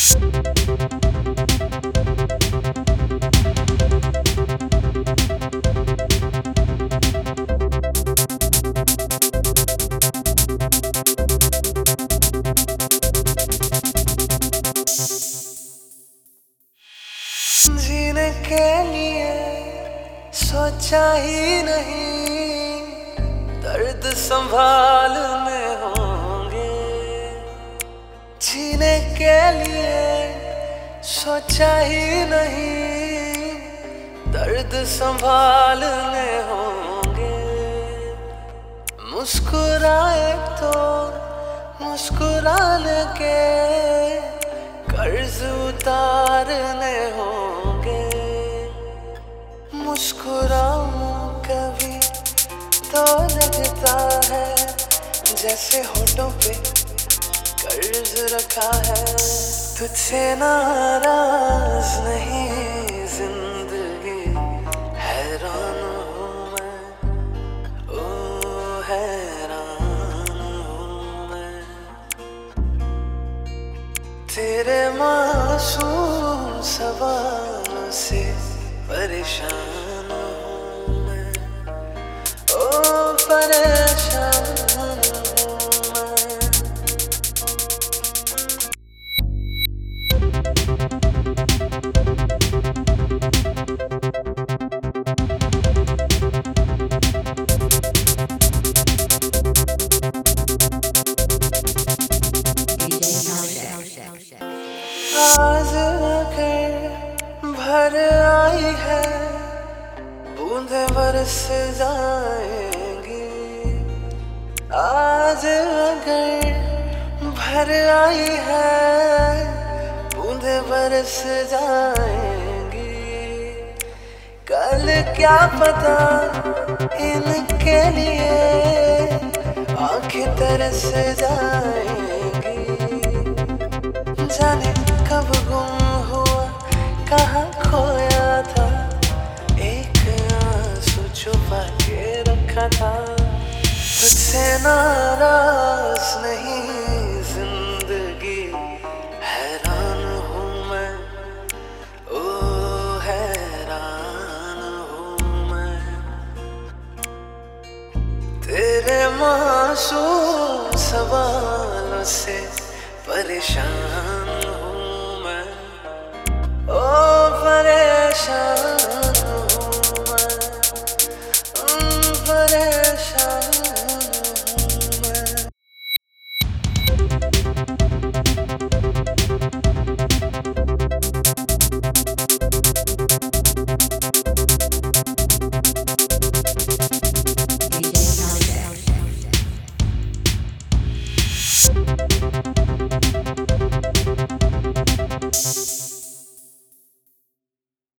जीने के लिए सोचा ही नहीं, दर्द संभालने होंगे। जीने के लिए सोचा ही नहीं, दर्द संभालने होंगे। मुस्कुराए तो मुस्कुराने के कर्ज उतारने होंगे। मुस्कुराऊं कभी तो लगता है जैसे होठों पे कर्ज रखा है। तुझसे नाराज नहीं जिंदगी, हैरान हूँ मैं, ओ हैरान हूँ मैं। तेरे मासूम सवालों से परेशान हूँ मैं, ओ परेशान हूँ मैं। आज अगर भर आई है, बूंदे बरस जाएंगी। आज अगर भर आई है, बूंदे बरस जाएंगी। कल क्या पता इनके लिए आंखें तरस जाएंगी। जाने कब गुम हुआ, कहाँ खोया था, एक आंसू छुपा के रखा था। तुझसे नाराज नहीं जिंदगी, हैरान हूँ मैं, ओ हैरान हूँ मैं। तेरे मासूम सवालों से परेशान हूँ मैं, ओ परेशान।